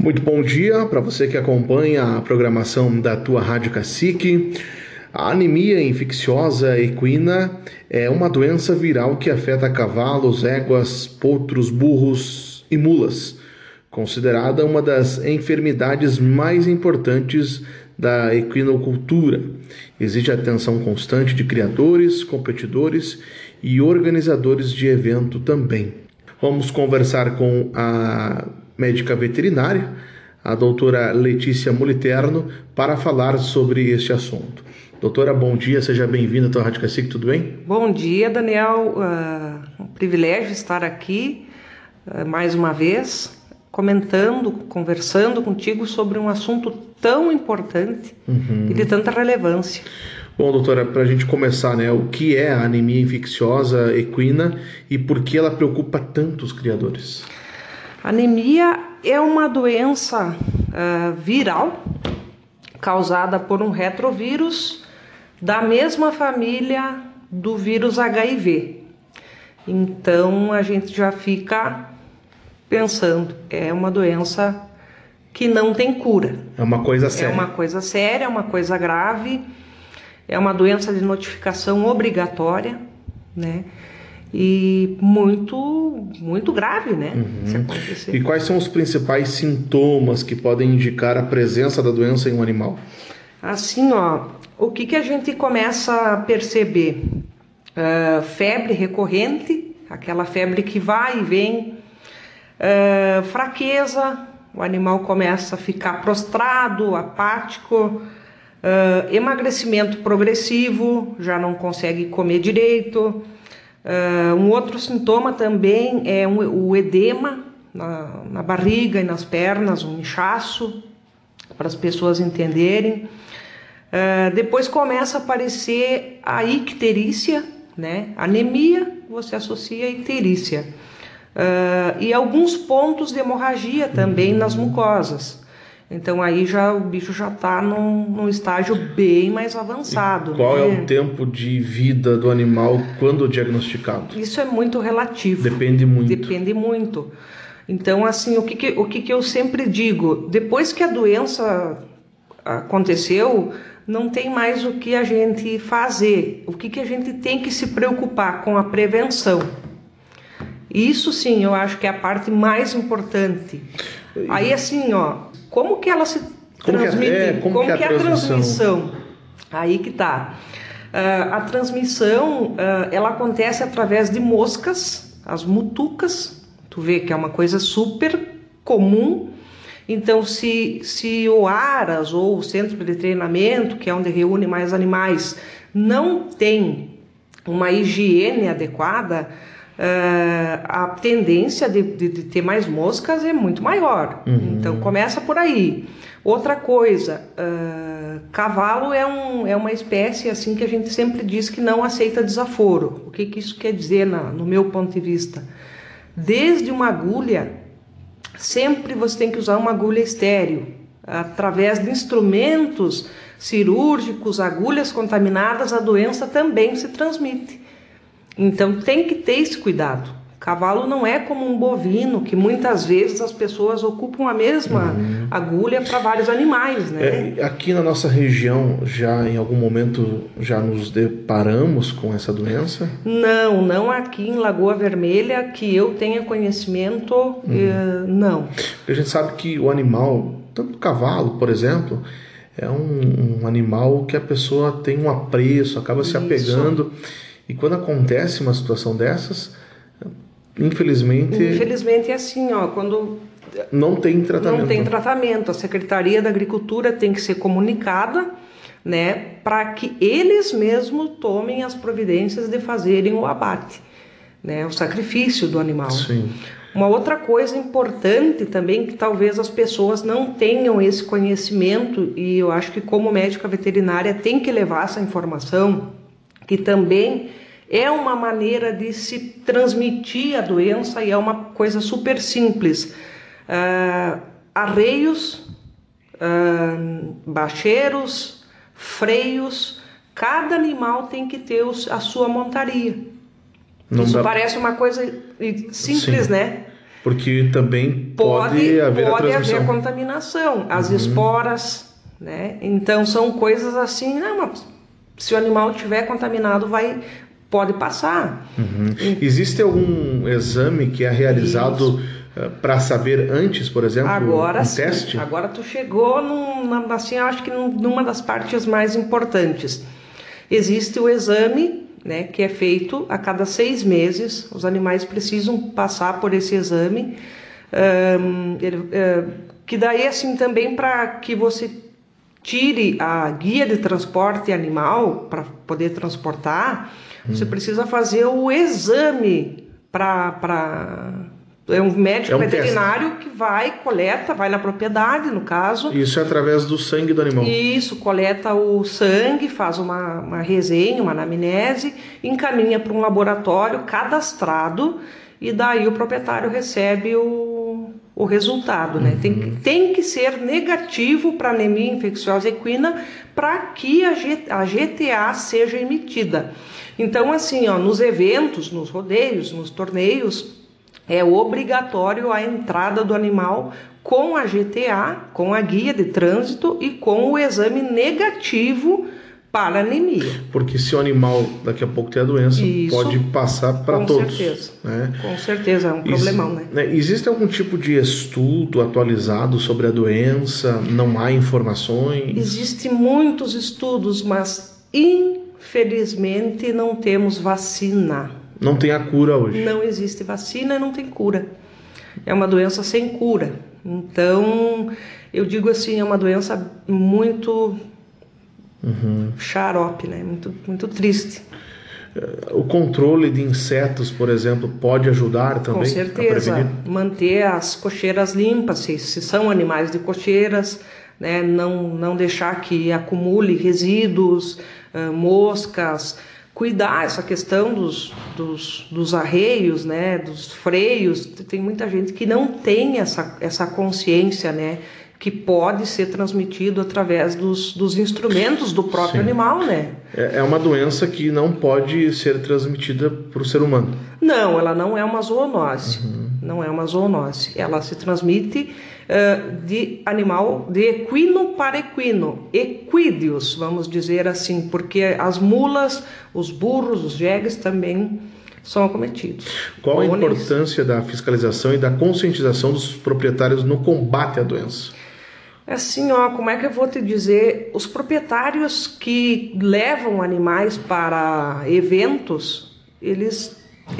Muito bom dia para você que acompanha a programação da tua Rádio Cacique. A anemia infecciosa equina é uma doença viral que afeta cavalos, éguas, potros, burros e mulas, considerada uma das enfermidades mais importantes da equinocultura. Exige atenção constante de criadores, competidores e organizadores de evento também. Vamos conversar com a médica veterinária, a doutora Letícia Moliterno, para falar sobre este assunto. Doutora, bom dia, seja bem-vinda à tua Rádio Cacique, tudo bem? Bom dia, Daniel. Um privilégio estar aqui mais uma vez, conversando contigo sobre um assunto tão importante e de tanta relevância. Bom, doutora, para a gente começar, o que é a anemia infecciosa equina e por que ela preocupa tanto os criadores? Anemia é uma doença viral causada por um retrovírus da mesma família do vírus HIV. Então a gente já fica pensando, é uma doença que não tem cura. É uma coisa séria. É uma coisa séria, é uma coisa grave, é uma doença de notificação obrigatória, né? E muito grave, né? Se acontecer. E quais são os principais sintomas que podem indicar a presença da doença em um animal? Assim, o que a gente começa a perceber? Febre recorrente, aquela febre que vai e vem, fraqueza, o animal começa a ficar prostrado, apático, emagrecimento progressivo, já não consegue comer direito. Um outro sintoma também é o edema na barriga e nas pernas, um inchaço, para as pessoas entenderem. Depois começa a aparecer a icterícia, né? Anemia, você associa a icterícia. E alguns pontos de hemorragia também nas mucosas. Então aí o bicho já está num estágio bem mais avançado. E qual é o tempo de vida do animal quando diagnosticado? Isso é muito relativo. Depende muito. Depende muito. Então, assim, o que eu sempre digo, depois que a doença aconteceu, não tem mais o que a gente fazer. O que a gente tem que se preocupar com a prevenção. Isso sim, eu acho que é a parte mais importante. Aí assim, como que ela se transmite? Como que é a transmissão? Aí que tá. A transmissão, ela acontece através de moscas, as mutucas. Tu vê que é uma coisa super comum. Então, se o Aras ou o centro de treinamento, que é onde reúne mais animais, não tem uma higiene adequada, a tendência de ter mais moscas é muito maior. Então começa por aí. Outra coisa, cavalo é uma espécie assim que a gente sempre diz que não aceita desaforo. O que isso quer dizer no meu ponto de vista? Desde uma agulha, sempre você tem que usar uma agulha estéril. Através de instrumentos cirúrgicos, agulhas contaminadas, a doença também se transmite. Então tem que ter esse cuidado. Cavalo não é como um bovino, que muitas vezes as pessoas ocupam a mesma agulha para vários animais, né? Aqui na nossa região, já em algum momento já nos deparamos com essa doença? Não aqui em Lagoa Vermelha, que eu tenha conhecimento, não. A gente sabe que o animal, tanto o cavalo, por exemplo, é um animal que a pessoa tem um apreço, acaba se apegando. E quando acontece uma situação dessas, infelizmente é assim, quando não tem tratamento. Não tem tratamento. A Secretaria da Agricultura tem que ser comunicada, né, para que eles mesmos tomem as providências de fazerem o abate, né, o sacrifício do animal. Sim. Uma outra coisa importante também, que talvez as pessoas não tenham esse conhecimento, e eu acho que como médica veterinária tem que levar essa informação, que também é uma maneira de se transmitir a doença e é uma coisa super simples. Arreios, bacheiros, freios, cada animal tem que ter a sua montaria. Isso parece uma coisa simples, né? Porque também pode haver a transmissão. Haver contaminação, as esporas, né? Então são coisas assim, mas se o animal estiver contaminado, pode passar. Existe algum exame que é realizado para saber antes, por exemplo, agora, um teste? Agora tu chegou assim, acho que numa das partes mais importantes. Existe o exame, né, que é feito a cada 6 meses. Os animais precisam passar por esse exame, que daí assim também para que você tire a guia de transporte animal para poder transportar, você precisa fazer o exame é um médico veterinário teste. Que vai na propriedade, no caso. Isso é através do sangue do animal. Isso, coleta o sangue, faz uma resenha, uma anamnese, encaminha para um laboratório cadastrado e daí o proprietário recebe o resultado, né? Tem que ser negativo para anemia infecciosa equina para que a GTA seja emitida. Então, assim, nos eventos, nos rodeios, nos torneios, é obrigatório a entrada do animal com a GTA, com a guia de trânsito e com o exame negativo para anemia. Porque se o animal daqui a pouco tem a doença, pode passar para todos. Com certeza, né? Com certeza, é um problemão, né? Existe algum tipo de estudo atualizado sobre a doença? Não há informações? Existem muitos estudos, mas infelizmente não temos vacina. Não tem a cura hoje? Não existe vacina e não tem cura. É uma doença sem cura. Então, eu digo assim, é uma doença muito xarope, né? Muito triste. O controle de insetos, por exemplo, pode ajudar também? Com certeza. Manter as cocheiras limpas, se são animais de cocheiras, né? Não deixar que acumule resíduos, moscas. Cuidar essa questão dos arreios, né, dos freios. Tem muita gente que não tem essa consciência, né, que pode ser transmitido através dos instrumentos do próprio animal, né? É uma doença que não pode ser transmitida por ser humano. Não, ela não é uma zoonose. Não é uma zoonose. Ela se transmite de equino para equino, equídeos, vamos dizer assim, porque as mulas, os burros, os jegues também são acometidos. Qual a importância da fiscalização e da conscientização dos proprietários no combate à doença? Assim, como é que eu vou te dizer? Os proprietários que levam animais para eventos, eles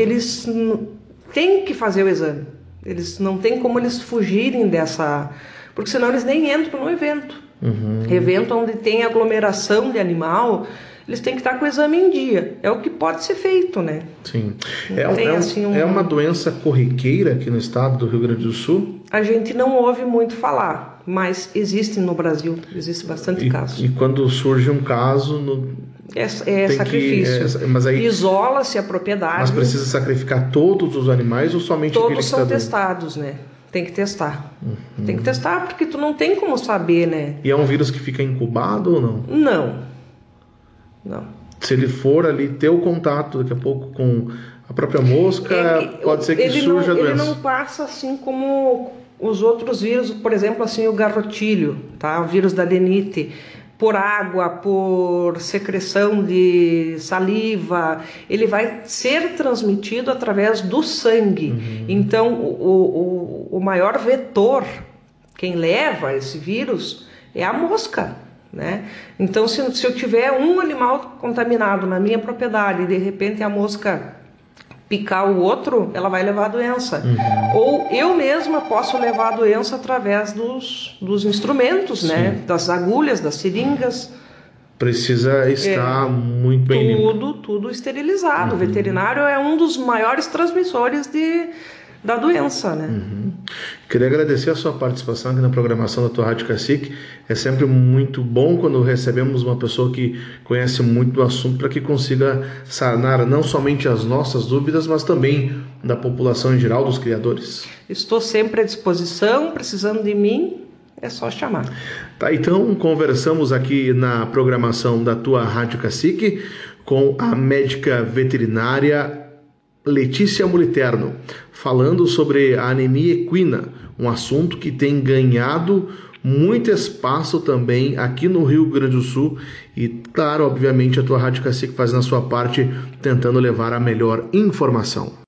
têm que fazer o exame. Eles não tem como eles fugirem dessa... Porque senão eles nem entram no evento. Evento onde tem aglomeração de animal, eles têm que estar com o exame em dia. É o que pode ser feito, né? Sim. É uma doença corriqueira aqui no estado do Rio Grande do Sul? A gente não ouve muito falar, mas existe no Brasil. Existe bastante caso. E quando surge um caso... É sacrifício. Mas aí, isola-se a propriedade. Mas precisa sacrificar todos os animais ou somente aquele que está doente? Todos são testados, né? Tem que testar. Tem que testar porque tu não tem como saber, né? E é um vírus que fica incubado ou não? Não. Se ele for ali ter o contato daqui a pouco com a própria mosca, pode ser que surja a doença. Ele não passa assim como os outros vírus, por exemplo, assim o garrotilho, tá? O vírus da adenite. Por água, por secreção de saliva, ele vai ser transmitido através do sangue. Então, o maior vetor, quem leva esse vírus, é a mosca, né? Então, se eu tiver um animal contaminado na minha propriedade e de repente a mosca picar o outro, ela vai levar a doença. Ou eu mesma posso levar a doença através dos instrumentos, né? Das agulhas, das seringas. Precisa estar muito bem limpo. Tudo esterilizado. O veterinário é um dos maiores transmissores da doença, né? Queria agradecer a sua participação aqui na programação da tua Rádio Cacique. É sempre muito bom quando recebemos uma pessoa que conhece muito do assunto para que consiga sanar não somente as nossas dúvidas, mas também da população em geral, dos criadores. Estou sempre à disposição, precisando de mim, é só chamar. Tá, então conversamos aqui na programação da tua Rádio Cacique com a médica veterinária Letícia Moliterno, falando sobre a anemia equina, um assunto que tem ganhado muito espaço também aqui no Rio Grande do Sul e, claro, obviamente, a tua Rádio Cacique fazendo a sua parte, tentando levar a melhor informação.